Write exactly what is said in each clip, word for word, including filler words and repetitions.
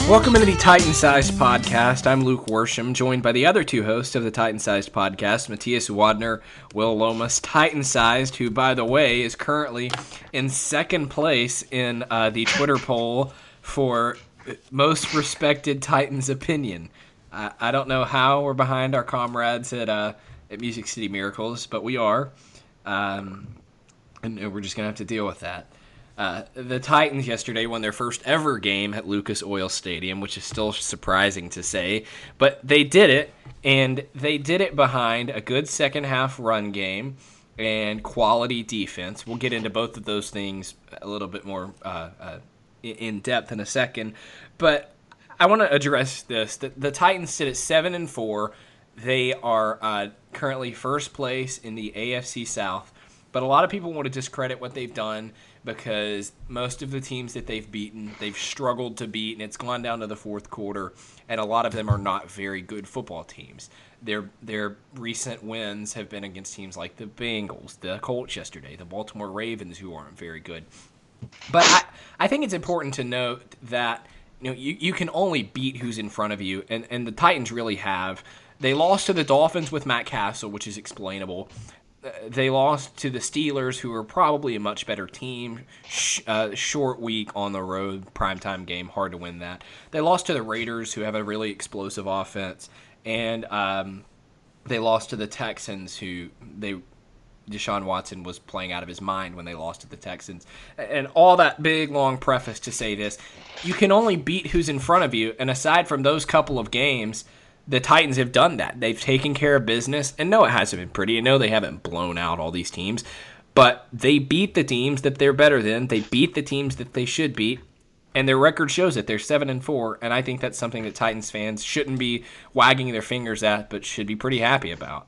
Welcome into the Titan Sized Podcast. I'm Luke Worsham, joined by the other two hosts of the Titan Sized Podcast, Matthias Wadner, Will Lomas. Titan Sized, who, by the way, is currently in second place in uh, the Twitter poll for most respected Titans opinion. I, I don't know how we're behind our comrades at uh, at Music City Miracles, but we are, um, and we're just going to have to deal with that. Uh, the Titans yesterday won their first ever game at Lucas Oil Stadium, which is still surprising to say, but they did it, and they did it behind a good second-half run game and quality defense. We'll get into both of those things a little bit more uh, uh, in depth in a second, but I want to address this. The, the Titans sit at seven and four. They are uh, currently first place in the A F C South, but a lot of people want to discredit what they've done because most of the teams that they've beaten, they've struggled to beat, and it's gone down to the fourth quarter, and a lot of them are not very good football teams. Their their recent wins have been against teams like the Bengals, the Colts yesterday, the Baltimore Ravens, who aren't very good. But I, I think it's important to note that you know you, you can only beat who's in front of you, and, and the Titans really have. They lost to the Dolphins with Matt Castle, which is explainable. They lost to the Steelers, who are probably a much better team. Sh- uh, short week on the road, primetime game, hard to win that. They lost to the Raiders, who have a really explosive offense, and um, they lost to the Texans, who they Deshaun Watson was playing out of his mind when they lost to the Texans. And all that big, long preface to say this, you can only beat who's in front of you, and aside from those couple of games, the Titans have done that. They've taken care of business, and no, it hasn't been pretty. I know they haven't blown out all these teams, but they beat the teams that they're better than. They beat the teams that they should beat, and their record shows it. They're seven and four, and I think that's something that Titans fans shouldn't be wagging their fingers at, but should be pretty happy about.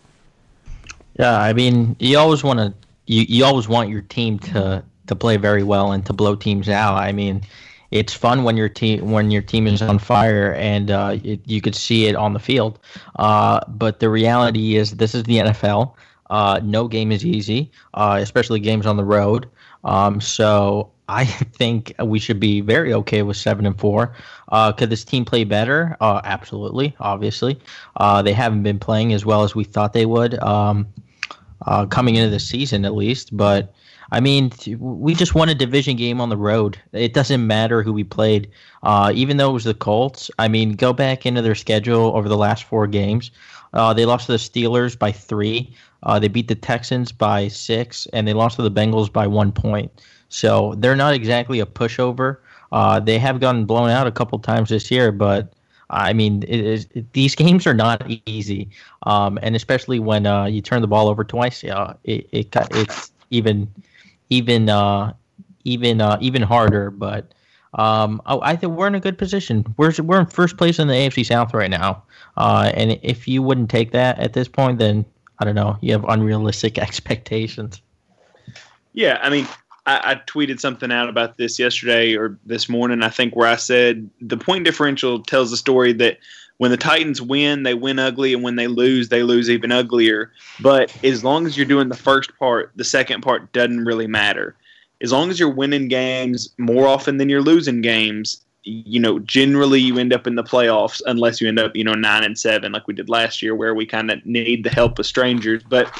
Yeah, I mean, you always want to you, you always want your team to to play very well and to blow teams out. I mean, it's fun when your team when your team is on fire, and uh, it, you could see it on the field. Uh, but the reality is, this is the N F L. Uh, no game is easy, uh, especially games on the road. Um, so I think we should be very okay with seven and four. Uh, could this team play better? Uh, absolutely, obviously. Uh, they haven't been playing as well as we thought they would, um, uh, coming into the season at least, but. I mean, we just won a division game on the road. It doesn't matter who we played. Uh, even though it was the Colts, I mean, go back into their schedule over the last four games. Uh, they lost to the Steelers by three. Uh, they beat the Texans by six, and they lost to the Bengals by one point. So they're not exactly a pushover. Uh, they have gotten blown out a couple times this year, but I mean, it is, it, these games are not easy, um, and especially when uh, you turn the ball over twice, uh, it, it it's even. Even uh, even uh, even harder, but um, I, I think we're in a good position. We're we're in first place in the A F C South right now, uh, and if you wouldn't take that at this point, then I don't know. You have unrealistic expectations. Yeah, I mean, I, I tweeted something out about this yesterday or this morning, I think, where I said the point differential tells the story that when the Titans win, they win ugly, and when they lose, they lose even uglier. But as long as you're doing the first part, the second part doesn't really matter. As long as you're winning games more often than you're losing games, you know, generally you end up in the playoffs unless you end up, you know, nine and seven like we did last year, where we kind of need the help of strangers. But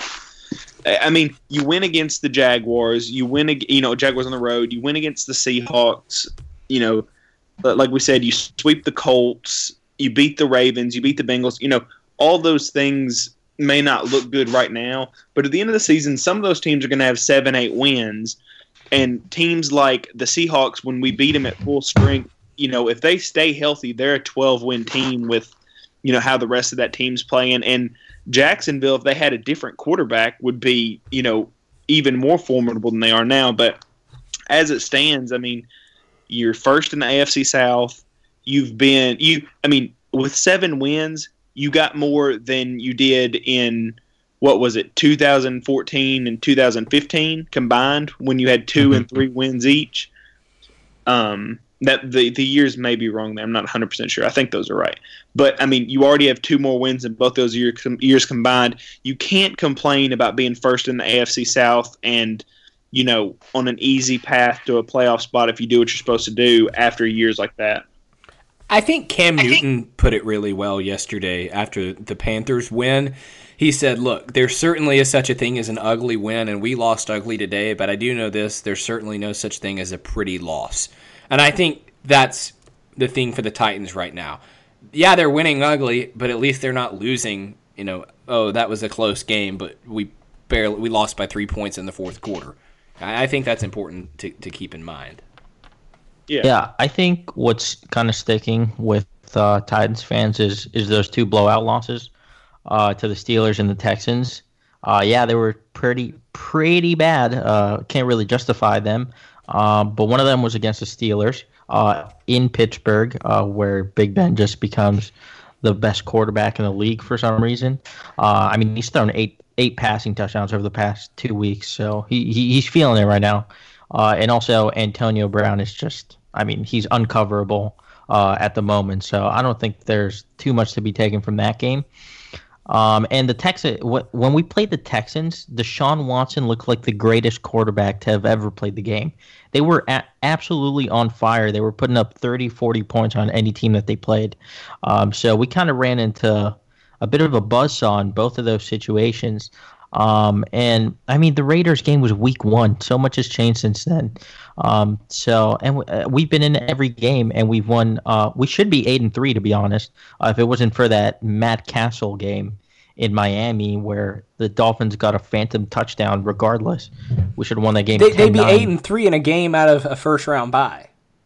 I mean, you win against the Jaguars, you win, you know, Jaguars on the road, you win against the Seahawks, you know, like we said, you sweep the Colts. You beat the Ravens, you beat the Bengals. You know, all those things may not look good right now, but at the end of the season, some of those teams are going to have seven, eight wins. And teams like the Seahawks, when we beat them at full strength, you know, if they stay healthy, they're a twelve-win team with, you know, how the rest of that team's playing. And Jacksonville, if they had a different quarterback, would be, you know, even more formidable than they are now. But as it stands, I mean, you're first in the A F C South. You've been you. I mean, with seven wins, you got more than you did in what was it, two thousand fourteen and two thousand fifteen combined, when you had two and three wins each. Um, that the the years may be wrong there. I'm not one hundred percent sure. I think those are right. But I mean, you already have two more wins in both those year, years combined. You can't complain about being first in the A F C South and, you know, on an easy path to a playoff spot if you do what you're supposed to do after years like that. I think Cam Newton put it really well yesterday after the Panthers win. He said, look, there certainly is such a thing as an ugly win, and we lost ugly today, but I do know this, there's certainly no such thing as a pretty loss. And I think that's the thing for the Titans right now. Yeah, they're winning ugly, but at least they're not losing, you know, oh, that was a close game, but we barely we lost by three points in the fourth quarter. I think that's important to, to keep in mind. Yeah. Yeah, I think what's kind of sticking with uh, Titans fans is is those two blowout losses uh, to the Steelers and the Texans. Uh, yeah, they were pretty pretty bad. Uh, can't really justify them. Uh, but one of them was against the Steelers uh, in Pittsburgh, uh, where Big Ben just becomes the best quarterback in the league for some reason. Uh, I mean, he's thrown eight eight passing touchdowns over the past two weeks, so he, he he's feeling it right now. Uh, and also, Antonio Brown is just, I mean, he's uncoverable uh, at the moment, so I don't think there's too much to be taken from that game. Um, and the Texans, when we played the Texans, Deshaun Watson looked like the greatest quarterback to have ever played the game. They were a- absolutely on fire. They were putting up thirty, forty points on any team that they played. Um, so we kind of ran into a bit of a buzzsaw in both of those situations. Um, and I mean, the Raiders game was week one. So much has changed since then. Um, so, and we, uh, we've been in every game and we've won. Uh, we should be eight and three, to be honest. Uh, if it wasn't for that Matt Castle game in Miami where the Dolphins got a phantom touchdown regardless, we should have won that game. They, they'd be eight and three in a game out of a first round bye.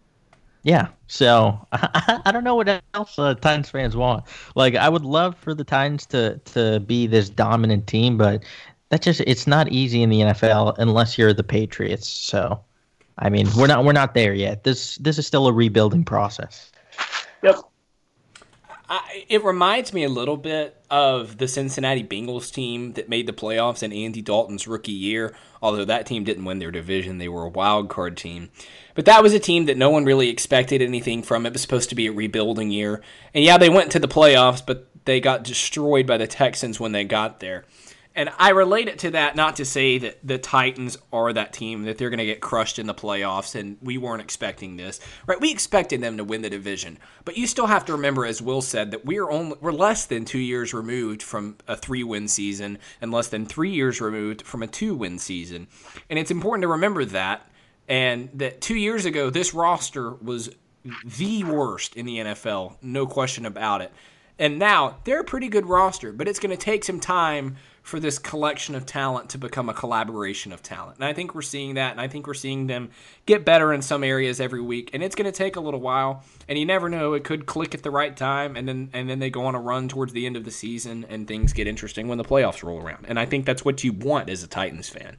Yeah, so I, I don't know what else uh, Titans fans want. Like, I would love for the Titans to, to be this dominant team, but that just it's not easy in the N F L unless you're the Patriots. So, I mean, we're not we're not there yet. This this is still a rebuilding process. Yep. I, it reminds me a little bit of the Cincinnati Bengals team that made the playoffs in Andy Dalton's rookie year, although that team didn't win their division. They were a wild card team. But that was a team that no one really expected anything from. It was supposed to be a rebuilding year. And yeah, they went to the playoffs, but they got destroyed by the Texans when they got there. And I relate it to that, not to say that the Titans are that team, that they're going to get crushed in the playoffs, and we weren't expecting this. Right? We expected them to win the division. But you still have to remember, as Will said, that we're only we're less than two years removed from a three-win season and less than three years removed from a two-win season. And it's important to remember that, and that two years ago, this roster was the worst in the N F L, no question about it. And now, they're a pretty good roster, but it's going to take some time for this collection of talent to become a collaboration of talent. And I think we're seeing that, and I think we're seeing them get better in some areas every week. And it's going to take a little while, and you never know. It could click at the right time, and then and then they go on a run towards the end of the season, and things get interesting when the playoffs roll around. And I think that's what you want as a Titans fan.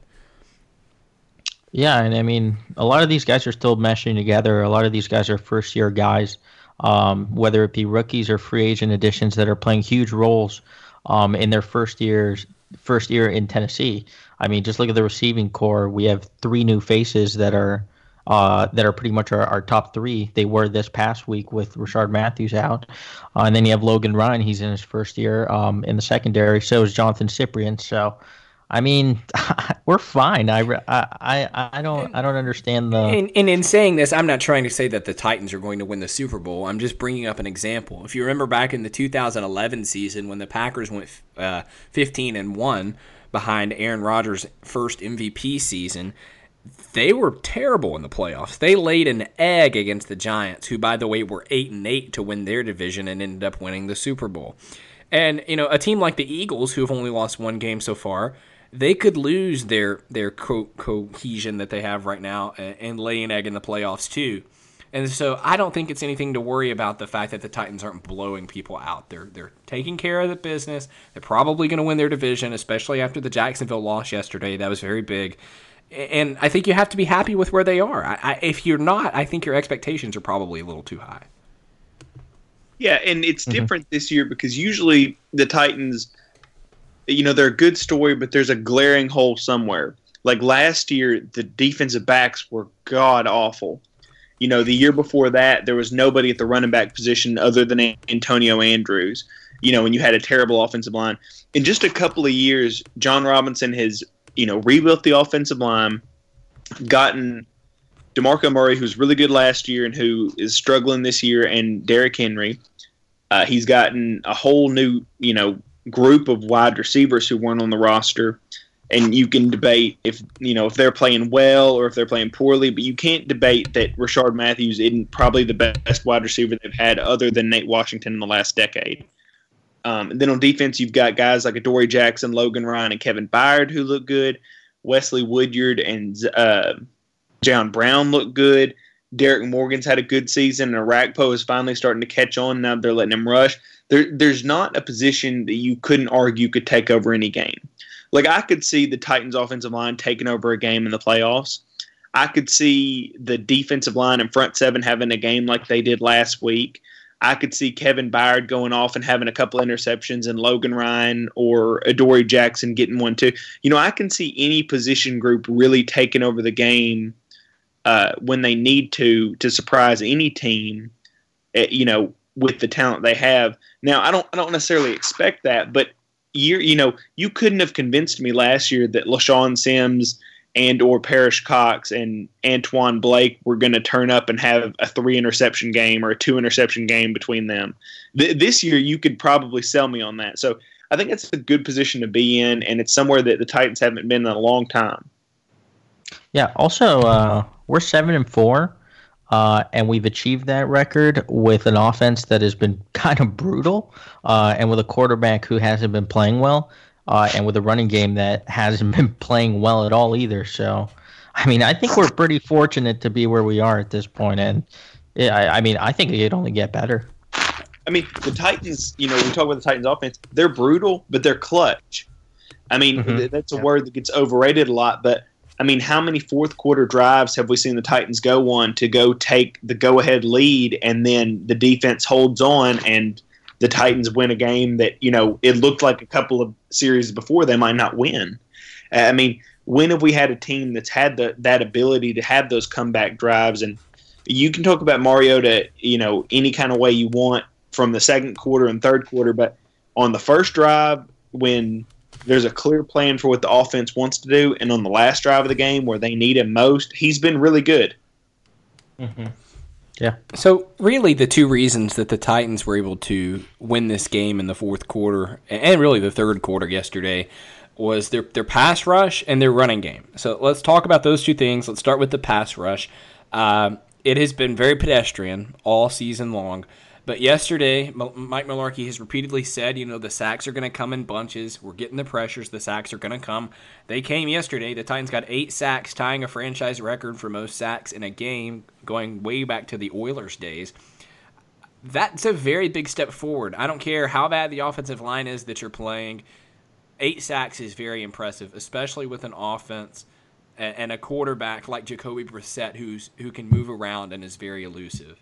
Yeah, and I mean, a lot of these guys are still meshing together. A lot of these guys are first-year guys, um, whether it be rookies or free agent additions that are playing huge roles um, in their first years, first year in Tennessee. I mean, just look at the receiving core. We have three new faces that are uh, that are pretty much our, our top three. They were this past week with Rashard Matthews out, uh, and then you have Logan Ryan. He's in his first year um, in the secondary. So is Jonathan Cyprien. So. I mean, we're fine. I, I, I don't I don't understand the. And, and in saying this, I'm not trying to say that the Titans are going to win the Super Bowl. I'm just bringing up an example. If you remember back in the two thousand eleven season when the Packers went uh, fifteen and one behind Aaron Rodgers' first M V P season, they were terrible in the playoffs. They laid an egg against the Giants, who, by the way, were eight and eight to win their division and ended up winning the Super Bowl. And you know, a team like the Eagles, who have only lost one game so far, they could lose their their co- cohesion that they have right now and, and lay an egg in the playoffs too. And so I don't think it's anything to worry about the fact that the Titans aren't blowing people out. They're they're taking care of the business. They're probably going to win their division, especially after the Jacksonville loss yesterday. That was very big. And I think you have to be happy with where they are. I, I, if you're not, I think your expectations are probably a little too high. Yeah, and it's mm-hmm. different this year because usually the Titans – you know, they're a good story, but there's a glaring hole somewhere. Like last year, the defensive backs were god-awful. You know, the year before that, there was nobody at the running back position other than Antonio Andrews, you know, and you had a terrible offensive line. In just a couple of years, John Robinson has, you know, rebuilt the offensive line, gotten DeMarco Murray, who's really good last year and who is struggling this year, and Derrick Henry. Uh, he's gotten a whole new, you know, group of wide receivers who weren't on the roster. And you can debate if, you know, if they're playing well or if they're playing poorly, but you can't debate that Rashard Matthews isn't probably the best wide receiver they've had other than Nate Washington in the last decade. Um, and then on defense, you've got guys like Adoree Jackson, Logan Ryan, and Kevin Byard who look good. Wesley Woodyard and uh, John Brown look good. Derek Morgan's had a good season, and Arakpo is finally starting to catch on. Now they're letting him rush. There, there's not a position that you couldn't argue could take over any game. Like, I could see the Titans' offensive line taking over a game in the playoffs. I could see the defensive line and front seven having a game like they did last week. I could see Kevin Byard going off and having a couple interceptions, and Logan Ryan or Adoree Jackson getting one too. You know, I can see any position group really taking over the game uh, when they need to to surprise any team. Uh, you know, with the talent they have. Now, I don't I don't necessarily expect that, but you you know, you couldn't have convinced me last year that LaShawn Sims and or Parrish Cox and Antoine Blake were going to turn up and have a three interception game or a two interception game between them. Th- this year, you could probably sell me on that. So I think it's a good position to be in, and it's somewhere that the Titans haven't been in a long time. Yeah. Also, uh, we're seven and four, uh, and we've achieved that record with an offense that has been kind of brutal, uh, and with a quarterback who hasn't been playing well. Uh, and with a running game that hasn't been playing well at all either. So, I mean, I think we're pretty fortunate to be where we are at this point. And, yeah, I, I mean, I think it could only get better. I mean, the Titans, you know, we talk about the Titans offense, they're brutal, but they're clutch. I mean, mm-hmm. that's a yeah. word that gets overrated a lot. But, I mean, how many fourth quarter drives have we seen the Titans go on to go take the go-ahead lead, and then the defense holds on and the Titans win a game that, you know, it looked like a couple of series before they might not win. I mean, when have we had a team that's had the, that ability to have those comeback drives? And you can talk about Mariota, you know, any kind of way you want from the second quarter and third quarter, but on the first drive, when there's a clear plan for what the offense wants to do, and on the last drive of the game where they need him most, he's been really good. Mm-hmm. Yeah. So really the two reasons that the Titans were able to win this game in the fourth quarter and really the third quarter yesterday was their their pass rush and their running game. So let's talk about those two things. Let's start with the pass rush. Um, it has been very pedestrian all season long. But yesterday, Mike Mularkey has repeatedly said, you know, the sacks are going to come in bunches. We're getting the pressures. The sacks are going to come. They came yesterday. The Titans got eight sacks, tying a franchise record for most sacks in a game, going way back to the Oilers days. That's a very big step forward. I don't care how bad the offensive line is that you're playing. Eight sacks is very impressive, especially with an offense and a quarterback like Jacoby Brissett who's who can move around and is very elusive.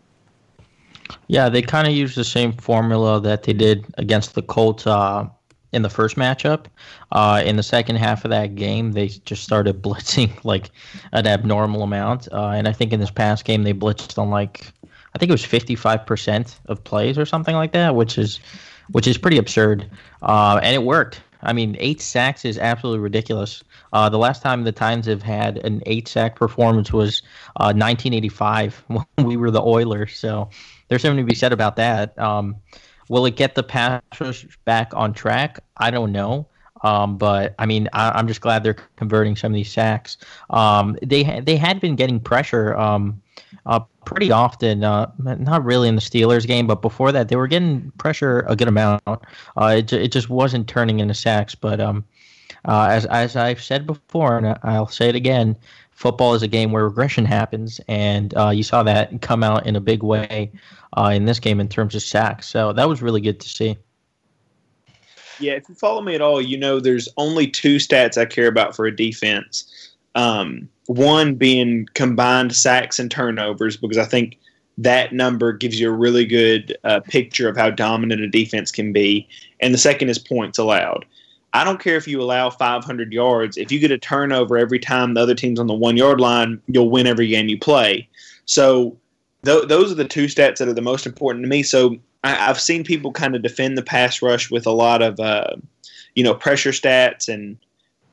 Yeah, they kind of used the same formula that they did against the Colts uh, in the first matchup. Uh, in the second half of that game, they just started blitzing like an abnormal amount. Uh, and I think in this past game, they blitzed on like, I think it was fifty-five percent of plays or something like that, which is which is pretty absurd. Uh, and it worked. I mean, eight sacks is absolutely ridiculous. Uh, the last time the Titans have had an eight-sack performance was uh, nineteen eighty-five when we were the Oilers. So there's something to be said about that. Um, will it get the pass rush back on track? I don't know. Um, but, I mean, I, I'm just glad they're converting some of these sacks. Um, they, ha- they had been getting pressure um, uh, pretty often, uh, not really in the Steelers game, but before that, they were getting pressure a good amount. Uh, it, it just wasn't turning into sacks. But um, uh, as, as I've said before, and I'll say it again, football is a game where regression happens, and uh, you saw that come out in a big way uh, in this game in terms of sacks. So that was really good to see. Yeah, if you follow me at all, you know there's only two stats I care about for a defense. Um, one being combined sacks and turnovers, because I think that number gives you a really good uh, picture of how dominant a defense can be. And the second is points allowed. I don't care if you allow five hundred yards. If you get a turnover every time the other team's on the one-yard line, you'll win every game you play. So th- those are the two stats that are the most important to me. So I- I've seen people kind of defend the pass rush with a lot of, uh, you know, pressure stats, and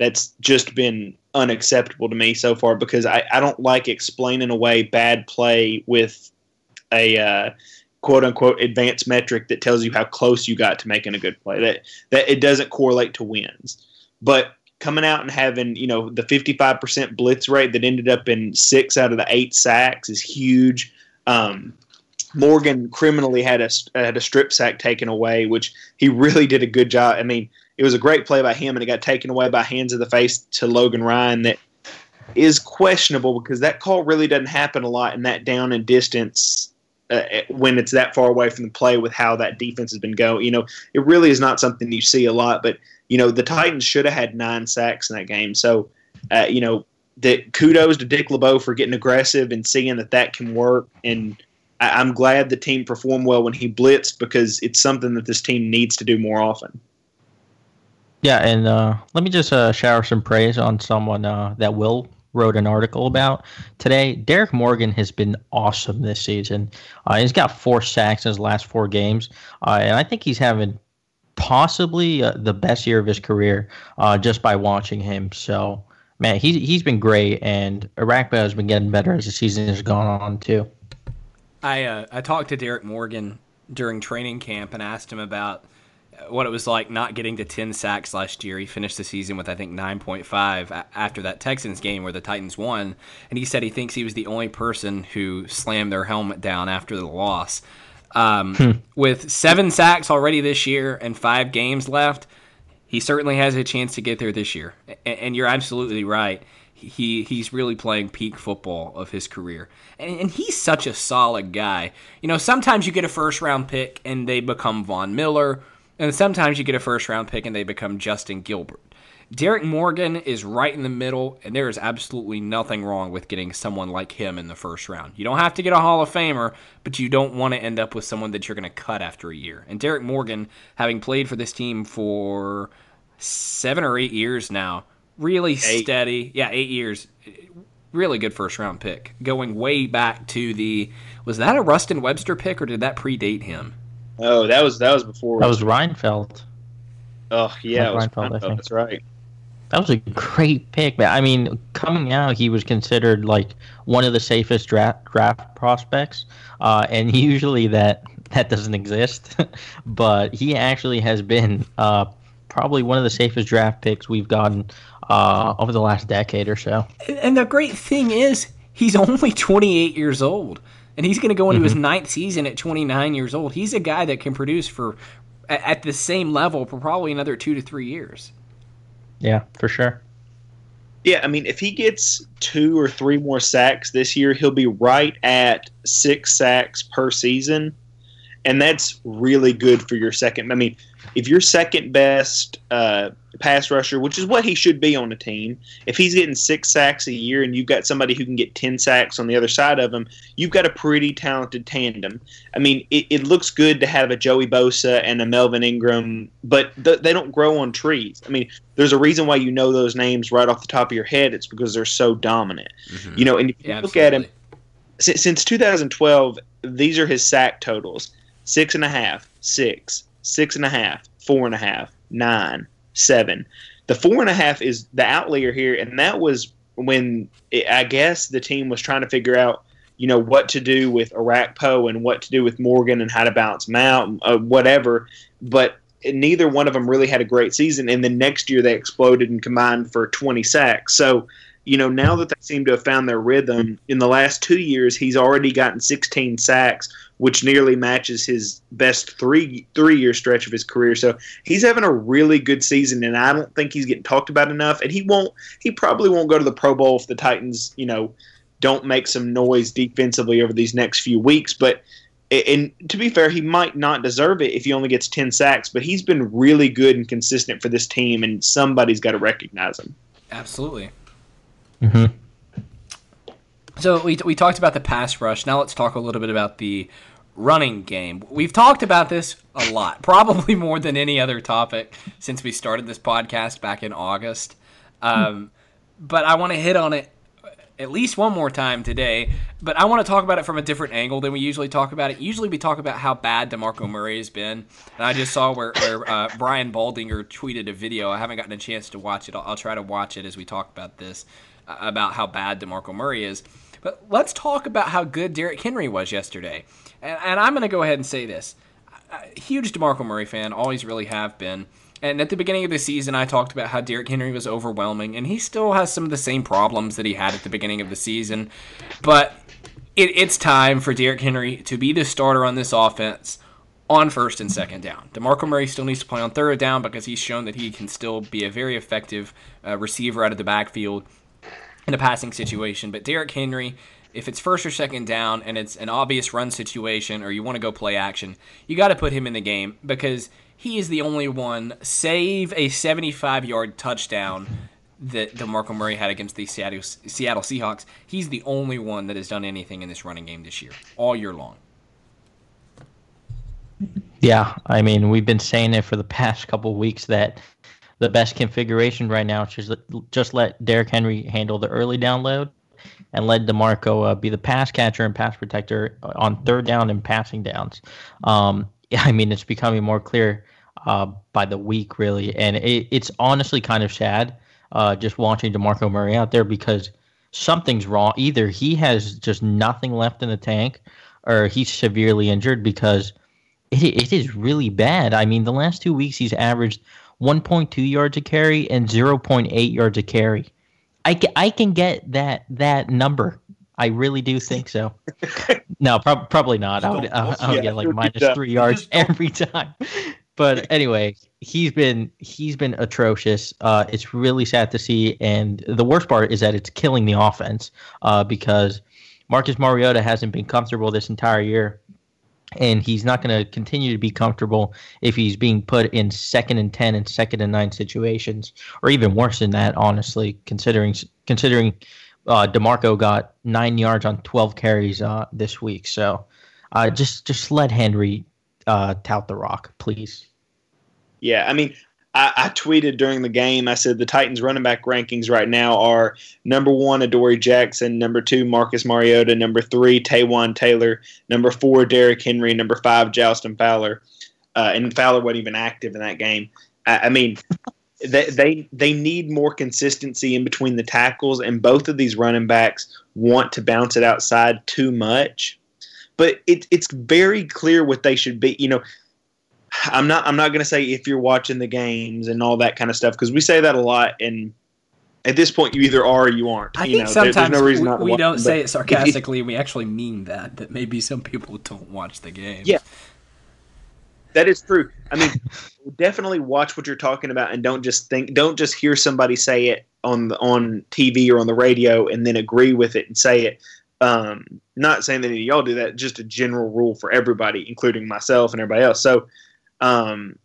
that's just been unacceptable to me so far because I, I don't like explaining away bad play with a uh, quote unquote advanced metric that tells you how close you got to making a good play. That that it doesn't correlate to wins. But coming out and having, you know, the fifty-five percent blitz rate that ended up in six out of the eight sacks is huge. Um, Morgan criminally had a had a strip sack taken away, which he really did a good job. I mean, it was a great play by him, and it got taken away by hands of the face to Logan Ryan. That is questionable because that call really doesn't happen a lot in that down and distance uh, when it's that far away from the play with how that defense has been going. You know, it really is not something you see a lot. But you know, the Titans should have had nine sacks in that game. So, uh, you know, that kudos to Dick LeBeau for getting aggressive and seeing that that can work. And I, I'm glad the team performed well when he blitzed because it's something that this team needs to do more often. Yeah, and uh, let me just uh, shower some praise on someone uh, that Will wrote an article about today. Derek Morgan has been awesome this season. Uh, he's got four sacks in his last four games, uh, and I think he's having possibly uh, the best year of his career uh, just by watching him. So, man, he, he's been great, and Arakpo has been getting better as the season has gone on, too. I uh, I talked to Derek Morgan during training camp and asked him about what it was like not getting to ten sacks last year. He finished the season with, I think, nine point five after that Texans game where the Titans won. And he said he thinks he was the only person who slammed their helmet down after the loss. Um, hmm. With seven sacks already this year and five games left, he certainly has a chance to get there this year. And, and you're absolutely right. He He's really playing peak football of his career. And, and he's such a solid guy. You know, sometimes you get a first-round pick and they become Von Miller, and sometimes you get a first-round pick and they become Justin Gilbert. Derek Morgan is right in the middle, and there is absolutely nothing wrong with getting someone like him in the first round. You don't have to get a Hall of Famer, but you don't want to end up with someone that you're going to cut after a year. And Derek Morgan, having played for this team for seven or eight years now, really eight. steady. Yeah, eight years. Really good first-round pick. Going way back to the – was that a Rustin Webster pick, or did that predate him? Oh, that was that was before. That was Reinfeldt. Oh yeah, it was Reinfeldt, I think. That's right. That was a great pick, man. I mean, coming out, he was considered like one of the safest draft draft prospects, uh, and usually that that doesn't exist. But he actually has been uh, probably one of the safest draft picks we've gotten uh, over the last decade or so. And the great thing is, he's only twenty-eight years old. And he's going to go into mm-hmm. his ninth season at twenty-nine years old. He's a guy that can produce for at the same level for probably another two to three years. Yeah, for sure. Yeah, I mean, if he gets two or three more sacks this year, he'll be right at six sacks per season. And that's really good for your second. I mean, if your second best uh, pass rusher, which is what he should be on a team, if he's getting six sacks a year and you've got somebody who can get ten sacks on the other side of him, you've got a pretty talented tandem. I mean, it, it looks good to have a Joey Bosa and a Melvin Ingram, but th- they don't grow on trees. I mean, there's a reason why you know those names right off the top of your head. It's because they're so dominant. Mm-hmm. You know, and if you yeah, look absolutely. at him, since, since two thousand twelve, these are his sack totals. Six and a half, six, six and a half, four and a half, nine, seven. The four and a half is the outlier here, and that was when it, I guess the team was trying to figure out, you know, what to do with Arakpo and what to do with Morgan and how to balance them out, uh, whatever. But neither one of them really had a great season, and then next year they exploded and combined for twenty sacks. So, you know, now that they seem to have found their rhythm, in the last two years he's already gotten sixteen sacks, which nearly matches his best three three year stretch of his career. So he's having a really good season, and I don't think he's getting talked about enough. And he won't. He probably won't go to the Pro Bowl if the Titans, you know, don't make some noise defensively over these next few weeks. But and to be fair, he might not deserve it if he only gets ten sacks. But he's been really good and consistent for this team, and somebody's got to recognize him. Absolutely. Mm-hmm. So we we talked about the pass rush. Now let's talk a little bit about the running game. We've talked about this a lot, probably more than any other topic since we started this podcast back in August. Um, but I want to hit on it at least one more time today. But I want to talk about it from a different angle than we usually talk about it. Usually we talk about how bad DeMarco Murray has been. And I just saw where, where uh, Brian Baldinger tweeted a video. I haven't gotten a chance to watch it. I'll, I'll try to watch it as we talk about this, uh, about how bad DeMarco Murray is. But let's talk about how good Derrick Henry was yesterday. And, and I'm going to go ahead and say this. A huge DeMarco Murray fan, always really have been. And at the beginning of the season, I talked about how Derrick Henry was overwhelming, and he still has some of the same problems that he had at the beginning of the season. But it, it's time for Derrick Henry to be the starter on this offense on first and second down. DeMarco Murray still needs to play on third down because he's shown that he can still be a very effective uh, receiver out of the backfield in a passing situation. But Derrick Henry, if it's first or second down and it's an obvious run situation or you want to go play action, you got to put him in the game because he is the only one, save a seventy-five-yard touchdown that DeMarco Murray had against the Seattle, Seattle Seahawks. He's the only one that has done anything in this running game this year, all year long. Yeah, I mean, we've been saying it for the past couple of weeks that the best configuration right now is just, just let Derrick Henry handle the early down load and let DeMarco uh, be the pass catcher and pass protector on third down and passing downs. Um, I mean, it's becoming more clear uh, by the week, really. And it, it's honestly kind of sad uh, just watching DeMarco Murray out there because something's wrong. Either he has just nothing left in the tank or he's severely injured because it, it is really bad. I mean, the last two weeks he's averaged one point two yards a carry and zero point eight yards a carry. I can, I can get that that number. I really do think so. No, pro- probably not. I would, I, I would get like minus three yards every time. But anyway, he's been he's been atrocious. Uh, it's really sad to see, and the worst part is that it's killing the offense uh, because Marcus Mariota hasn't been comfortable this entire year, and he's not going to continue to be comfortable if he's being put in second and ten and second and nine situations, or even worse than that. Honestly, considering considering. Uh, DeMarco got nine yards on twelve carries uh, this week. So uh, just just let Henry uh, tout the rock, please. Yeah, I mean, I, I tweeted during the game, I said the Titans running back rankings right now are number one, Adoree Jackson, number two, Marcus Mariota, number three, Taywan Taylor, number four, Derrick Henry, number five, Justin Fowler. Uh, and Fowler wasn't even active in that game. I, I mean... They, they they need more consistency in between the tackles, and both of these running backs want to bounce it outside too much. But it, it's very clear what they should be. You know, I'm not I'm not going to say if you're watching the games and all that kind of stuff because we say that a lot, and at this point you either are or you aren't. I you think know, sometimes there, there's no reason not to we watch don't them, say but it sarcastically. We actually mean that. That maybe some people don't watch the game. Yeah. That is true. I mean, definitely watch what you're talking about, and don't just think, don't just hear somebody say it on the on T V or on the radio and then agree with it and say it. Um, not saying that any of y'all do that, just a general rule for everybody, including myself and everybody else. So, um,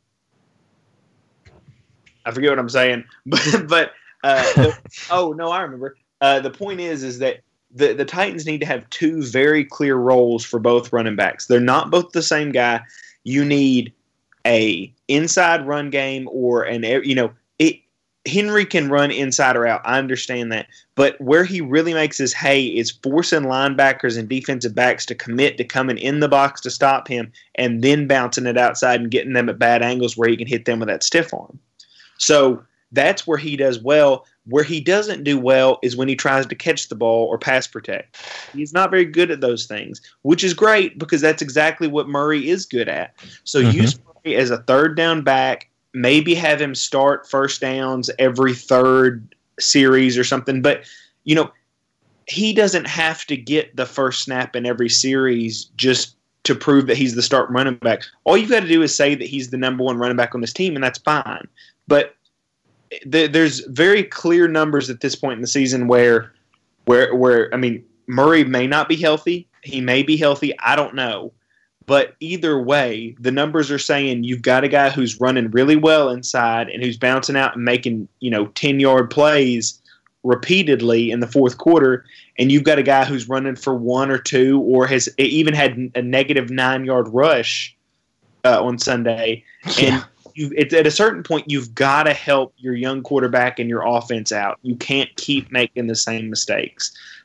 I forget what I'm saying, but but uh, the, oh no, I remember. Uh, the point is, is that the the Titans need to have two very clear roles for both running backs. They're not both the same guy. You need a inside run game or an, you know, it, Henry can run inside or out. I understand that. But where he really makes his hay is forcing linebackers and defensive backs to commit to coming in the box to stop him and then bouncing it outside and getting them at bad angles where he can hit them with that stiff arm. So that's where he does well. Where he doesn't do well is when he tries to catch the ball or pass protect. He's not very good at those things, which is great because that's exactly what Murray is good at. So mm-hmm. use Murray as a third down back, maybe have him start first downs every third series or something. But, you know, he doesn't have to get the first snap in every series just to prove that he's the start running back. All you've got to do is say that he's the number one running back on this team, and that's fine. But there's very clear numbers at this point in the season where, where, where I mean, Murray may not be healthy. He may be healthy. I don't know. But either way, the numbers are saying you've got a guy who's running really well inside and who's bouncing out and making, you know, ten-yard plays repeatedly in the fourth quarter, and you've got a guy who's running for one or two or has even had a negative nine-yard rush uh, on Sunday. Yeah. And You, it's at a certain point, you've got to help your young quarterback and your offense out. You can't keep making the same mistakes.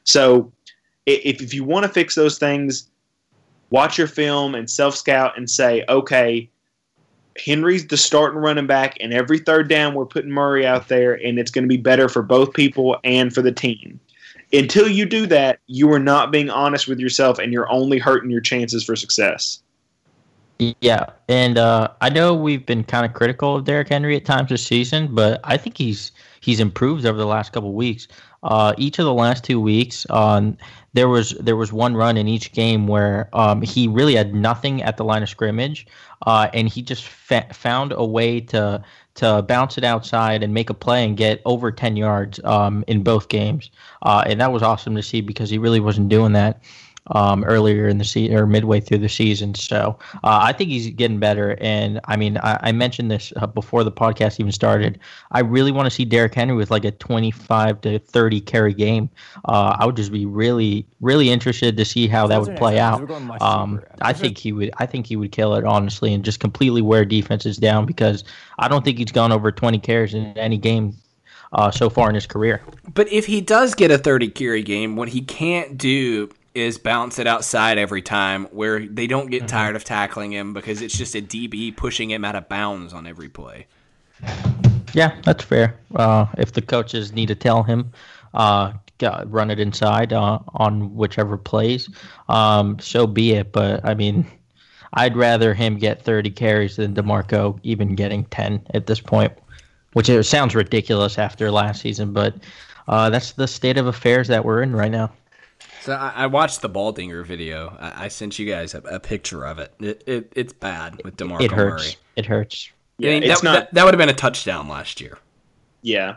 So if, if you want to fix those things, watch your film and self-scout and say, okay, Henry's the starting running back, and every third down we're putting Murray out there, and it's going to be better for both people and for the team. Until you do that, you are not being honest with yourself, and you're only hurting your chances for success. Yeah, and uh, I know we've been kind of critical of Derrick Henry at times this season, but I think he's he's improved over the last couple of weeks. Uh, each of the last two weeks, um, there was there was one run in each game where um, he really had nothing at the line of scrimmage, uh, and he just fa- found a way to to bounce it outside and make a play and get over ten yards um, in both games, uh, and that was awesome to see because he really wasn't doing that um, earlier in the season or midway through the season. So uh, I think he's getting better. And I mean, I, I mentioned this uh, before the podcast even started. I really want to see Derrick Henry with like a twenty-five to thirty carry game. Uh, I would just be really, really interested to see how that would play out. Um, I think he would. I think he would kill it honestly, and just completely wear defenses down because I don't think he's gone over twenty carries in any game uh, so far in his career. But if he does get a thirty carry game, what he can't do is bounce it outside every time where they don't get tired of tackling him because it's just a D B pushing him out of bounds on every play. Yeah, that's fair. Uh, if the coaches need to tell him, uh, run it inside uh, on whichever plays, um, so be it. But, I mean, I'd rather him get thirty carries than DeMarco even getting ten at this point, which it sounds ridiculous after last season, but uh, that's the state of affairs that we're in right now. So I, I watched the Baldinger video. I, I sent you guys a, a picture of it. It, it. It's bad with DeMarco It hurts. Murray. It hurts. Yeah, I mean, it's that, not. that, that would have been a touchdown last year. Yeah.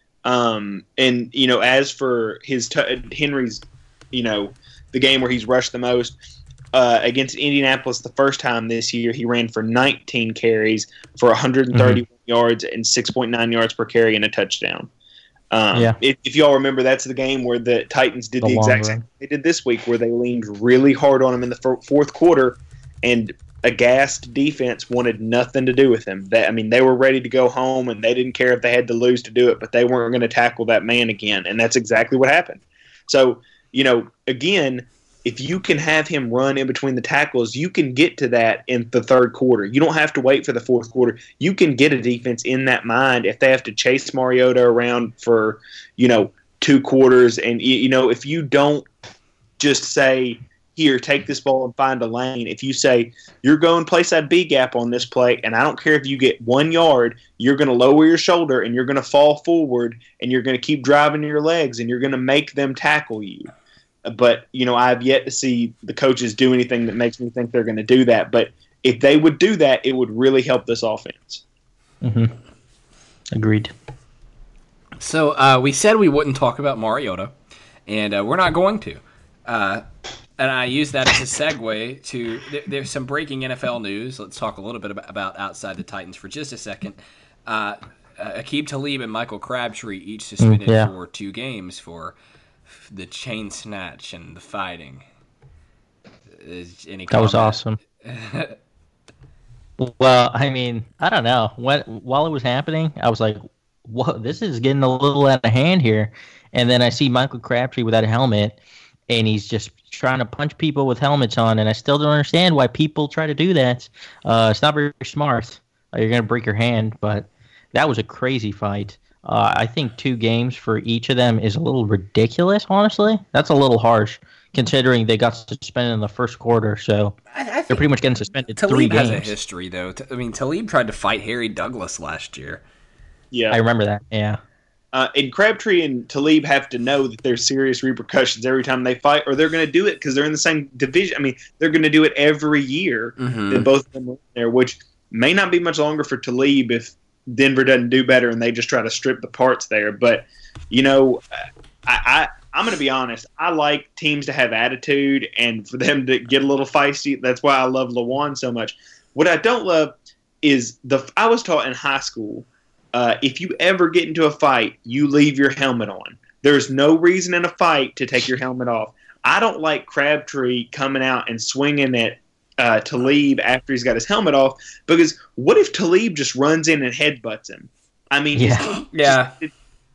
Um, and, you know, as for his t- Henry's, you know, the game where he's rushed the most, uh, against Indianapolis the first time this year, he ran for nineteen carries for one hundred thirty-one mm-hmm. yards and six point nine yards per carry and a touchdown. Um, yeah. if, if y'all remember, that's the game where the Titans did the, the exact same thing they did this week, where they leaned really hard on him in the f- fourth quarter, and a gassed defense wanted nothing to do with him. That I mean, they were ready to go home, and they didn't care if they had to lose to do it, but they weren't going to tackle that man again, and that's exactly what happened. So, you know, again, if you can have him run in between the tackles, you can get to that in the third quarter. You don't have to wait for the fourth quarter. You can get a defense in that mind if they have to chase Mariota around for, you know, two quarters. And, you know, if you don't just say, here, take this ball and find a lane. If you say, you're going place that B gap on this play, and I don't care if you get one yard, you're going to lower your shoulder and you're going to fall forward and you're going to keep driving your legs and you're going to make them tackle you. But, you know, I've yet to see the coaches do anything that makes me think they're going to do that. But if they would do that, it would really help this offense. Mm-hmm. Agreed. So uh, we said we wouldn't talk about Mariota, and uh, we're not going to. Uh, and I use that as a segue to there, there's some breaking N F L news. Let's talk a little bit about, about outside the Titans for just a second. Uh, uh, Aqib Talib and Michael Crabtree each suspended mm, yeah. for two games for the chain snatch and the fighting. Any that was awesome. Well, I mean, I don't know. When, while it was happening, I was like, whoa, this is getting a little out of hand here. And then I see Michael Crabtree without a helmet, and he's just trying to punch people with helmets on, and I still don't understand why people try to do that. Uh, it's not very smart. Uh, you're going to break your hand, but that was a crazy fight. Uh, I think two games for each of them is a little ridiculous, honestly. That's a little harsh, considering they got suspended in the first quarter. So I, I they're pretty much getting suspended Talib three games. has a history, though. I mean, Talib tried to fight Harry Douglas last year. Yeah, I remember that. Yeah. Uh, and Crabtree and Talib have to know that there's serious repercussions every time they fight, or they're going to do it because they're in the same division. I mean, they're going to do it every year. Mm-hmm. That both of them are in there, which may not be much longer for Talib if Denver doesn't do better and they just try to strip the parts there. But, you know, I, I, I'm going to be honest. I like teams to have attitude and for them to get a little feisty. That's why I love Lawan so much. What I don't love is the – I was taught in high school, uh, if you ever get into a fight, you leave your helmet on. There's no reason in a fight to take your helmet off. I don't like Crabtree coming out and swinging at Uh, Talib after he's got his helmet off, because what if Talib just runs in and headbutts him? I mean, yeah, he's yeah.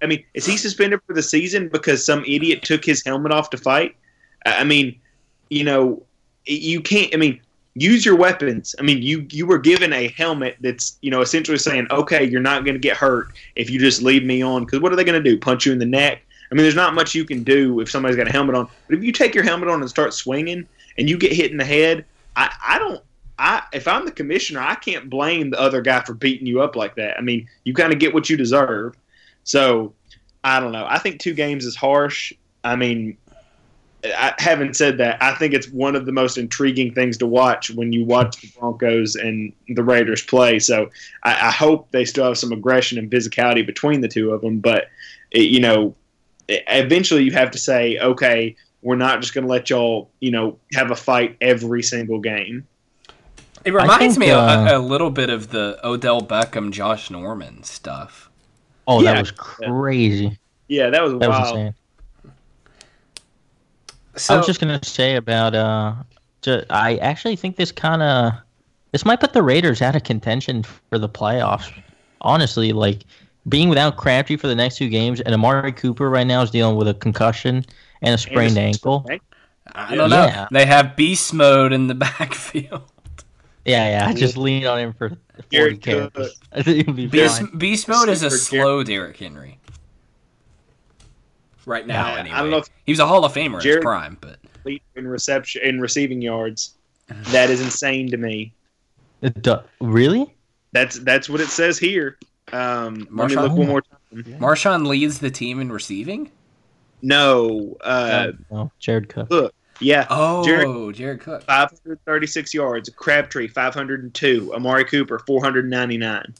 I mean, is he suspended for the season because some idiot took his helmet off to fight? I mean, you know, you can't. I mean, use your weapons. I mean, you you were given a helmet that's, you know, essentially saying, okay, you're not going to get hurt if you just leave me on. Because what are they going to do? Punch you in the neck? I mean, there's not much you can do if somebody's got a helmet on. But if you take your helmet on and start swinging and you get hit in the head, I, I don't. I if I'm the commissioner, I can't blame the other guy for beating you up like that. I mean, you kind of get what you deserve. So I don't know. I think two games is harsh. I mean. I, having said that, I think it's one of the most intriguing things to watch when you watch the Broncos and the Raiders play. So I, I hope they still have some aggression and physicality between the two of them. But, it, you know, eventually you have to say, okay, we're not just going to let y'all, you know, have a fight every single game. It reminds think, me uh, a, a little bit of the Odell Beckham, Josh Norman stuff. Oh, Yeah. that was crazy. Yeah, that was That was wild. insane. So, I was just gonna say about uh, ju- I actually think this kind of this might put the Raiders out of contention for the playoffs. Honestly, like being without Crabtree for the next two games, and Amari Cooper right now is dealing with a concussion and a sprained And it's- ankle. I don't know. Yeah. They have beast mode in the backfield. Yeah, yeah. I just lean on him for forty Jared carries. Cook. I think he'll be Beast, fine. beast mode is a Super slow Derrick Henry. Right now, Yeah, anyway. I don't know if- he was a Hall of Famer in his Jared- prime, but In reception, in receiving yards, that is insane to me. It do- really? That's that's what it says here. Um, let me Marshawn? look one more time. Marshawn leads the team in receiving. No, uh, no, no, Jared Cook. look, yeah, Oh, Jared- Jared Cook. five hundred thirty-six yards. Crabtree five hundred two. Amari Cooper four hundred ninety-nine.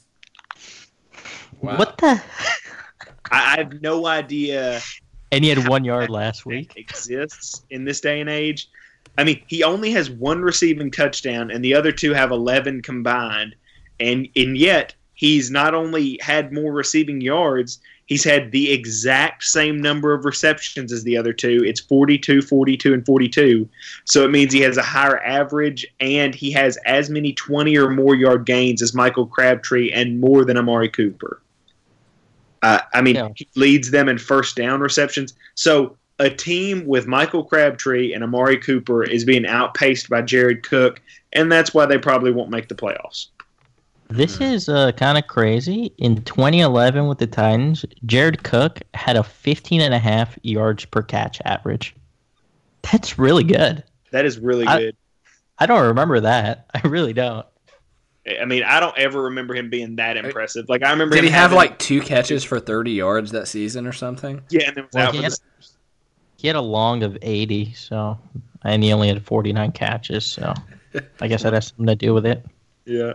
Wow. What the? I, I have no idea And he had one yard last that week. exists in this day and age. I mean, he only has one receiving touchdown, and the other two have eleven combined. And and yet he's not only had more receiving yards, he's had the exact same number of receptions as the other two. It's forty-two, forty-two, and forty-two. So it means he has a higher average, and he has as many twenty or more yard gains as Michael Crabtree and more than Amari Cooper. Uh, I mean, Yeah. he leads them in first down receptions. So a team with Michael Crabtree and Amari Cooper is being outpaced by Jared Cook, and that's why they probably won't make the playoffs. This is uh, kind of crazy. In twenty eleven with the Titans, Jared Cook had a fifteen and a half yards per catch average. That's really good. That is really I- good. I don't remember that. I really don't. I mean, I don't ever remember him being that impressive. Like I remember Did him he have having- like two catches for thirty yards that season or something? yeah, and then was Well, out he for had- the He had a long of eighty, so and he only had forty-nine catches, so I guess that has something to do with it. yeah.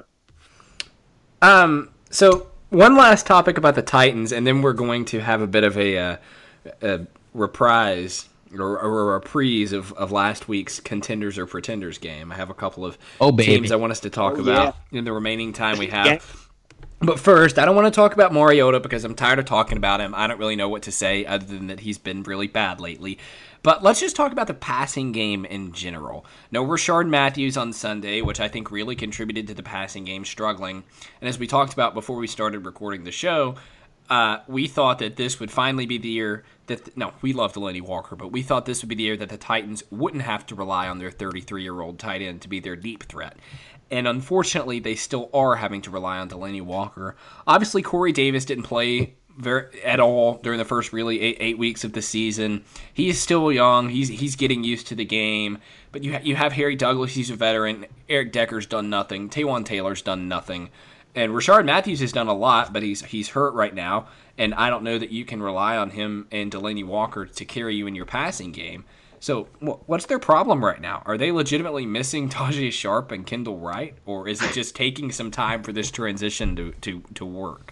Um. So one last topic about the Titans, and then we're going to have a bit of a, uh, a reprise or, or a reprise of, of last week's contenders or pretenders game. I have a couple of Oh, baby. teams I want us to talk Oh, about in the remaining time we have. Yeah. But first, I don't want to talk about Mariota because I'm tired of talking about him. I don't really know what to say other than that he's been really bad lately. But let's just talk about the passing game in general. No Rashard Matthews on Sunday, which I think really contributed to the passing game struggling. And as we talked about before we started recording the show, uh, we thought that this would finally be the year that th- no, we love Delaney Walker, but we thought this would be the year that the Titans wouldn't have to rely on their thirty-three-year-old tight end to be their deep threat. And unfortunately, they still are having to rely on Delaney Walker. Obviously, Corey Davis didn't play very at all during the first really eight, eight weeks of the season. He is still young. He's he's getting used to the game. But you ha- you have Harry Douglas. He's a veteran. Eric Decker's done nothing. Taywan Taylor's done nothing. And Rashard Matthews has done a lot, but he's he's hurt right now. And I don't know that you can rely on him and Delaney Walker to carry you in your passing game. So wh- what's their problem right now? Are they legitimately missing Tajay Sharp and Kendall Wright? Or is it just taking some time for this transition to, to, to work?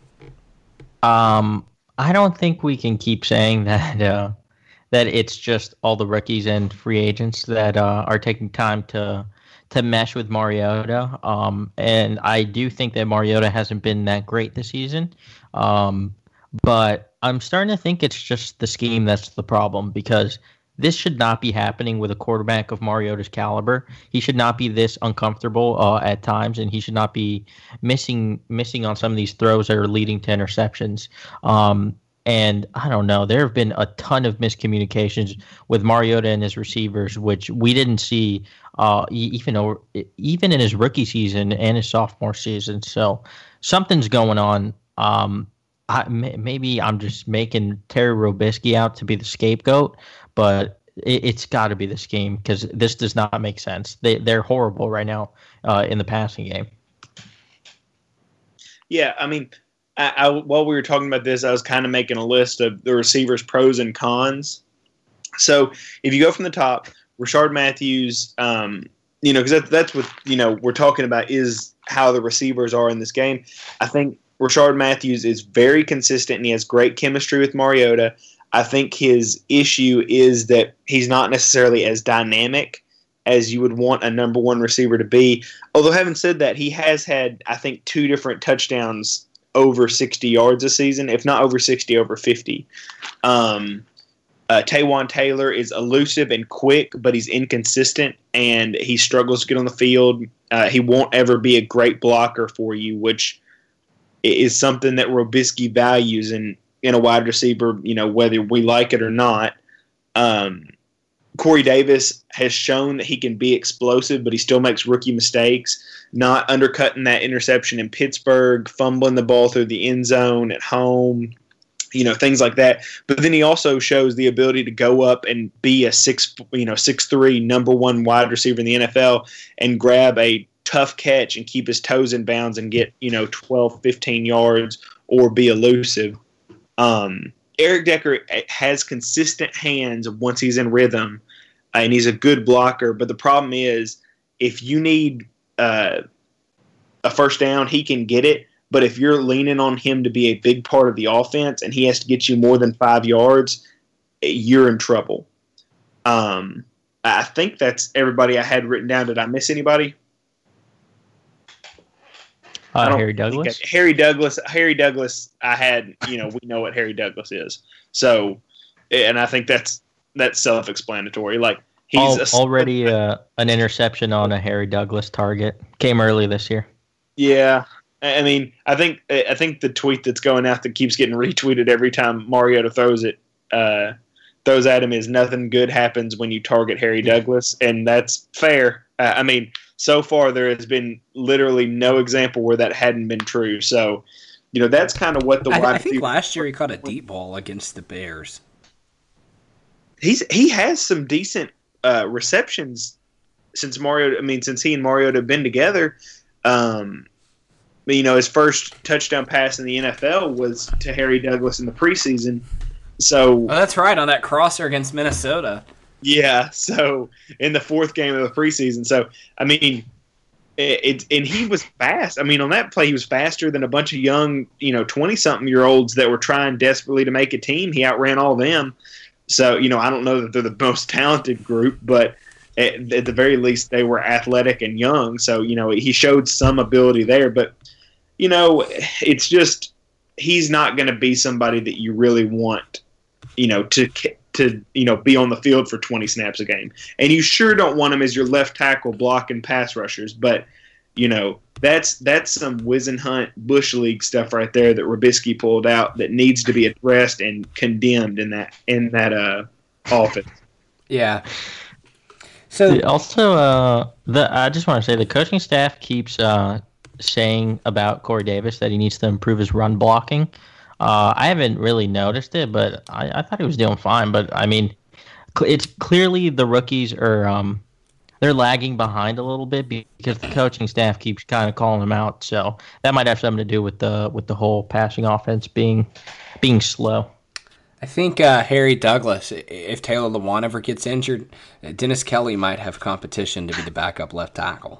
Um, I don't think we can keep saying that uh, that it's just all the rookies and free agents that uh, are taking time to to mesh with Mariota. Um, and I do think that Mariota hasn't been that great this season. Um, but I'm starting to think it's just the scheme that's the problem, because this should not be happening with a quarterback of Mariota's caliber. He should not be this uncomfortable uh, at times, and he should not be missing missing on some of these throws that are leading to interceptions. Um, And I don't know, there have been a ton of miscommunications with Mariota and his receivers, which we didn't see uh, e- even over, even in his rookie season and his sophomore season. So something's going on. Um, I, maybe I'm just making Terry Robisky out to be the scapegoat, but it, it's got to be the scheme because this does not make sense. They they're horrible right now uh, in the passing game. Yeah, I mean. I, I, while we were talking about this, I was kind of making a list of the receivers' pros and cons. So if you go from the top, Rashard Matthews, um, you know, because that, that's what, you know, we're talking about is how the receivers are in this game. I think Rashard Matthews is very consistent and he has great chemistry with Mariota. I think his issue is that he's not necessarily as dynamic as you would want a number one receiver to be. Although having said that, he has had, I think, two different touchdowns over sixty yards a season, if not over sixty, over fifty. Um, uh, Taywan Taylor is elusive and quick, but he's inconsistent, and he struggles to get on the field. Uh, he won't ever be a great blocker for you, which is something that Robisky values in, in a wide receiver, you know, whether we like it or not. Um, Corey Davis has shown that he can be explosive, but he still makes rookie mistakes, not undercutting that interception in Pittsburgh, fumbling the ball through the end zone at home, you know, things like that. But then he also shows the ability to go up and be a six, you know, six three number one wide receiver in the N F L and grab a tough catch and keep his toes in bounds and get, you know, twelve, fifteen yards or be elusive. Um, Eric Decker has consistent hands once he's in rhythm, uh, and he's a good blocker. But the problem is, if you need uh, a first down, he can get it. But if you're leaning on him to be a big part of the offense and he has to get you more than five yards, you're in trouble. Um, I think that's everybody I had written down. Did I miss anybody? Uh, Harry Douglas. I, Harry Douglas. Harry Douglas. I had. You know, we know what Harry Douglas is. So, and I think that's that's self-explanatory. Like he's Al- a, already uh, an interception on a Harry Douglas target came early this year. Yeah, I mean, I think I think the tweet that's going out that keeps getting retweeted every time Mariota throws it, uh, throws at him is nothing good happens when you target Harry Douglas, and that's fair. Uh, I mean. So far, there has been literally no example where that hadn't been true. So, you know, that's kind of what the I, wide I think last year he caught a deep ball against the Bears. He's he has some decent uh, receptions since Mario. I mean, since he and Mariota have been together. Um, you know, his first touchdown pass in the N F L was to Harry Douglas in the preseason. So, oh, that's right, on that crosser against Minnesota. Yeah, so in the fourth game of the preseason. So, I mean, it, it and he was fast. I mean, on that play, he was faster than a bunch of young, you know, twenty-something-year-olds that were trying desperately to make a team. He outran all of them. So, you know, I don't know that they're the most talented group, but at, at the very least, they were athletic and young. So, you know, he showed some ability there. But, you know, it's just he's not going to be somebody that you really want, you know, to – to, you know, be on the field for twenty snaps a game. And you sure don't want him as your left tackle blocking pass rushers. But, you know, that's that's some Wisenhunt Bush League stuff right there that Robisky pulled out that needs to be addressed and condemned in that in that uh, offense. Yeah. So also, uh, the I just want to say the coaching staff keeps uh, saying about Corey Davis that he needs to improve his run blocking. Uh, I haven't really noticed it, but I, I thought he was doing fine. But I mean, cl- it's clearly the rookies are um, they're lagging behind a little bit because the coaching staff keeps kind of calling them out. So that might have something to do with the with the whole passing offense being being slow. I think uh, Harry Douglas, if Taylor Lewan ever gets injured, Dennis Kelly might have competition to be the backup left tackle.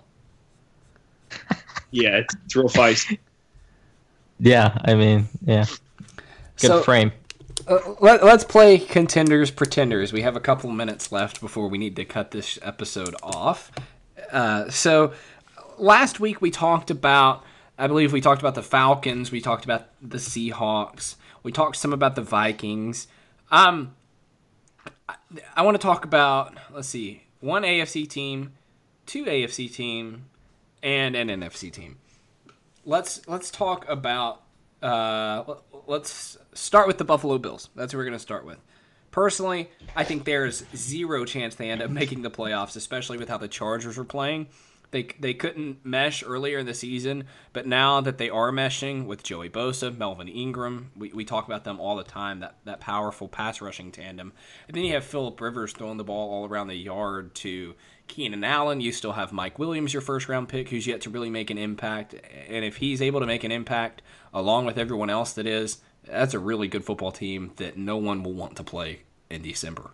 Yeah, it's, it's real feisty. Yeah, I mean, yeah. Good so, frame. Uh, let, let's play Contenders Pretenders. We have a couple minutes left before we need to cut this episode off. Uh, so last week we talked about, I believe we talked about the Falcons. We talked about the Seahawks. We talked some about the Vikings. Um, I, I want to talk about, let's see, one A F C team, two A F C team, and an N F C team. Let's let's talk about uh, let's start with the Buffalo Bills. That's what we're going to start with. Personally, I think there's zero chance they end up making the playoffs, especially with how the Chargers were playing. They they couldn't mesh earlier in the season, but now that they are meshing with Joey Bosa, Melvin Ingram, we, we talk about them all the time, that, that powerful pass rushing tandem. And then you have Phillip Rivers throwing the ball all around the yard to Keenan Allen. You still have Mike Williams, your first-round pick, who's yet to really make an impact. And if he's able to make an impact along with everyone else that is, that's a really good football team that no one will want to play in December.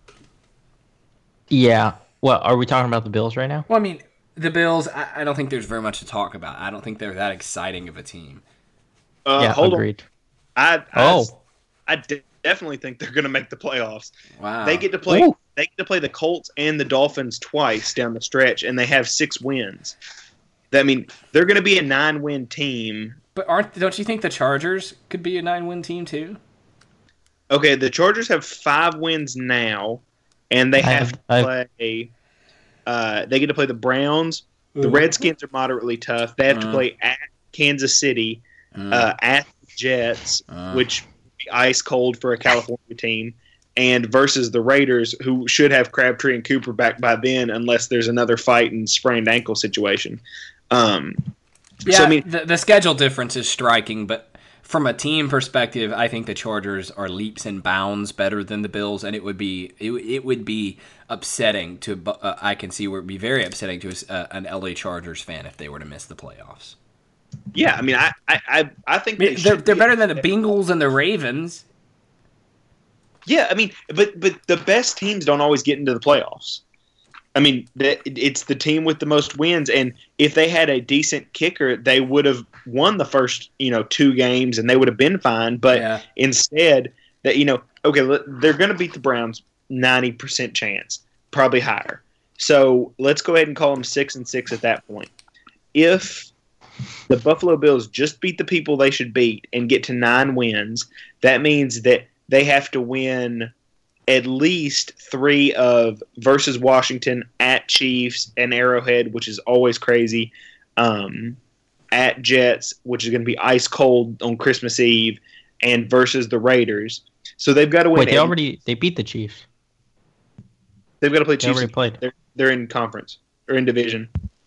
Yeah. Well, are we talking about the Bills right now? Well, I mean, the Bills, I, I don't think there's very much to talk about. I don't think they're that exciting of a team. Uh, yeah, hold agreed. On. I, I, oh. I de- definitely think they're going to make the playoffs. Wow. They get to play. Ooh. They get to play the Colts and the Dolphins twice down the stretch, and they have six wins. I mean, they're going to be a nine-win team. But aren't don't you think the Chargers could be a nine-win team too? Okay, the Chargers have five wins now, and they have I've, to play. Uh, they get to play the Browns. The Ooh. Redskins are moderately tough. They have Uh. to play at Kansas City, Mm. uh, at the Jets, Uh. which would be ice cold for a California team, and versus the Raiders, who should have Crabtree and Cooper back by then, unless there's another fight and sprained ankle situation. Um, Yeah, so, I mean, the, the schedule difference is striking, but from a team perspective, I think the Chargers are leaps and bounds better than the Bills, and it would be it, it would be upsetting to uh, I can see where it would be very upsetting to uh, an L A Chargers fan if they were to miss the playoffs. yeah, I mean, I I, I, I think I mean, they they're should they're be- better than the Bengals and the Ravens. Yeah, I mean, but but the best teams don't always get into the playoffs. I mean, it's the team with the most wins, and if they had a decent kicker, they would have won the first, you know, two games, and they would have been fine. But Yeah. instead, that you know, okay, they're going to beat the Browns, ninety percent chance, probably higher. So let's go ahead and call them six and six at that point. If the Buffalo Bills just beat the people they should beat and get to nine wins, that means that they have to win at least three of versus Washington, at Chiefs, and Arrowhead, which is always crazy, um, at Jets, which is going to be ice cold on Christmas Eve, and versus the Raiders. So they've got to win. Wait, they every- already they beat the Chiefs. They've got to play They Chiefs. already played. They're, they're in conference or in division.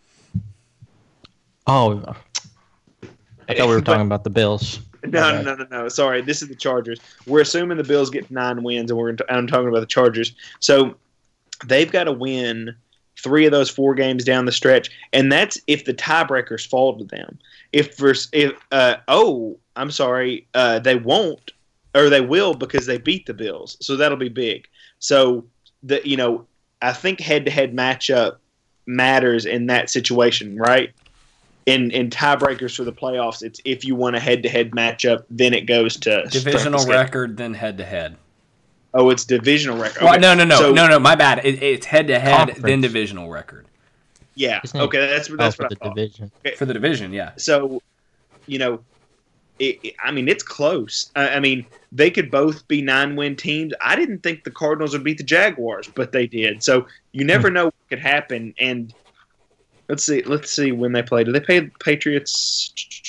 Oh, I thought we were But- talking about the Bills. No, Okay. no, no, no, no. Sorry, this is the Chargers. We're assuming the Bills get nine wins, and we're I'm talking about the Chargers. So they've got to win three of those four games down the stretch, and that's if the tiebreakers fall to them. If vers- if uh, oh, I'm sorry, uh, they won't, or they will because they beat the Bills. So that'll be big. So the you know I think head-to-head matchup matters in that situation, right? In in tiebreakers for the playoffs, it's if you want a head-to-head matchup, then it goes to Divisional strength of record, then head to head. Oh, it's divisional record. Well, Okay. no, no, no, So- no, no. My bad. It, it's head to head, Conference. then divisional record Yeah. Isn't it- Okay, that's Oh, that's for what the I thought. division. for the division. Yeah. So, you know, it, it- I mean, it's close. I, I mean, they could both be nine-win teams. I didn't think the Cardinals would beat the Jaguars, but they did. So you never know what could happen. And let's see, let's see when they play. Do they play the Patriots?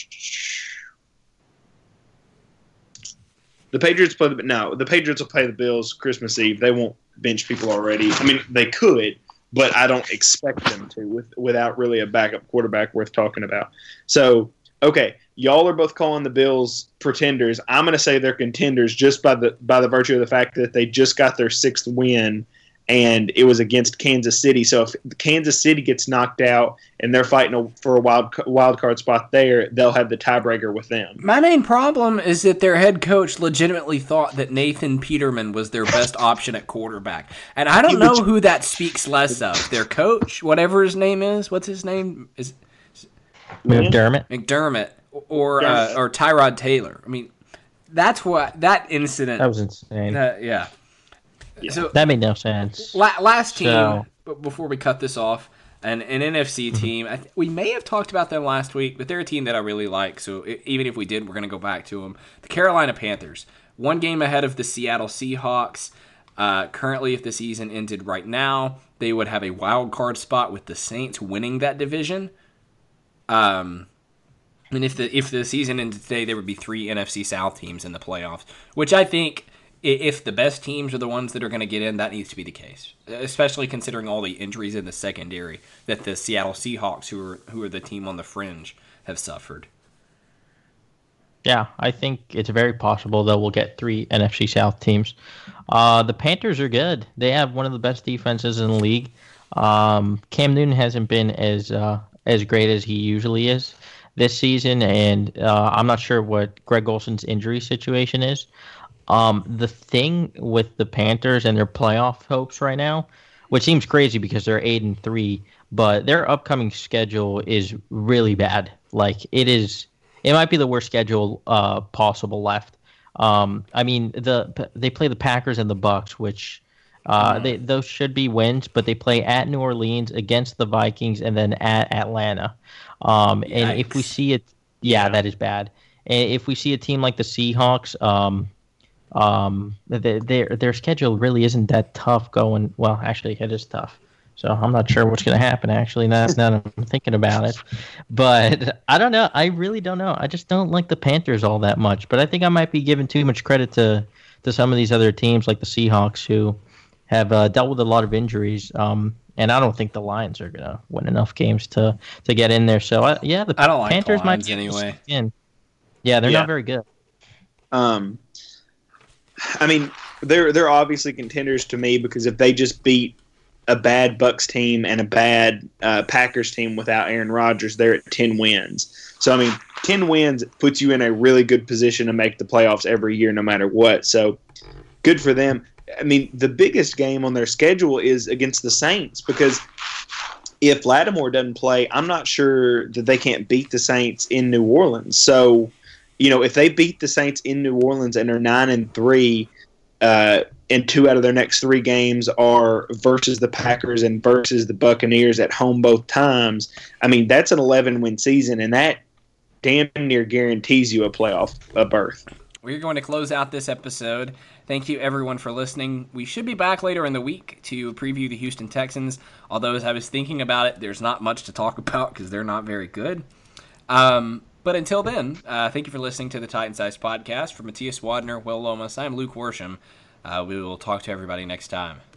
The Patriots play the no. The Patriots will play the Bills Christmas Eve. They won't bench people already. I mean, they could, but I don't expect them to with without really a backup quarterback worth talking about. So, okay, y'all are both calling the Bills pretenders. I'm going to say they're contenders just by the by the virtue of the fact that they just got their sixth win, and it was against Kansas City. So if Kansas City gets knocked out and they're fighting a, for a wild wild card spot there, they'll have the tiebreaker with them. My main problem is that their head coach legitimately thought that Nathan Peterman was their best option at quarterback. And I don't He know was- who that speaks less of. Their coach, whatever his name is, what's his name? Is McDermott. McDermott or uh, or Tyrod Taylor. I mean, that's what that incident That was insane. uh, yeah. Yeah. So That made no sense. La- last team, So- but before we cut this off, an, an N F C team. I th- we may have talked about them last week, but they're a team that I really like. So I even if we did, we're going to go back to them. The Carolina Panthers, one game ahead of the Seattle Seahawks. Uh, currently, if the season ended right now, they would have a wild card spot with the Saints winning that division. Um, I mean, if the if the season ended today, there would be three N F C South teams in the playoffs, which I think if the best teams are the ones that are going to get in, that needs to be the case, especially considering all the injuries in the secondary that the Seattle Seahawks, who are who are the team on the fringe, have suffered. Yeah, I think it's very possible that we'll get three N F C South teams. Uh, the Panthers are good. They have one of the best defenses in the league. Um, Cam Newton hasn't been as uh, as great as he usually is this season, and uh, I'm not sure what Greg Olson's injury situation is. Um, the thing with the Panthers and their playoff hopes right now, which seems crazy because they're eight and three, but their upcoming schedule is really bad. Like it is, it might be the worst schedule uh, possible left. Um, I mean, the they play the Packers and the Bucks, which uh, mm. they those should be wins, but they play at New Orleans, against the Vikings, and then at Atlanta. Um, and if we see it, yeah, yeah, that is bad. And if we see a team like the Seahawks, um, um, they, their their schedule really isn't that tough going. Well, actually, it is tough. So I'm not sure what's going to happen, actually, now, now that I'm thinking about it. But I don't know. I really don't know. I just don't like the Panthers all that much. But I think I might be giving too much credit to, to some of these other teams like the Seahawks who have uh, dealt with a lot of injuries. Um, and I don't think the Lions are going to win enough games to, to get in there. So, I, yeah, the I don't Panthers like the Lions might anyway. In. Yeah, they're yeah. not very good. Um, I mean, they're they're obviously contenders to me because if they just beat a bad Bucks team and a bad uh, Packers team without Aaron Rodgers, they're at ten wins. So, I mean, ten wins puts you in a really good position to make the playoffs every year no matter what. So, good for them. I mean, the biggest game on their schedule is against the Saints because if Lattimore doesn't play, I'm not sure that they can't beat the Saints in New Orleans. So, you know, if they beat the Saints in New Orleans and are nine and three, uh, and two out of their next three games are versus the Packers and versus the Buccaneers at home both times, I mean, that's an eleven-win season, and that damn near guarantees you a playoff a berth. We're going to close out this episode. Thank you, everyone, for listening. We should be back later in the week to preview the Houston Texans, although as I was thinking about it, there's not much to talk about because they're not very good. Um, but until then, uh, thank you for listening to the Titan Size Podcast. For Matthias Wadner, Will Lomas, I'm Luke Worsham. Uh, we will talk to everybody next time.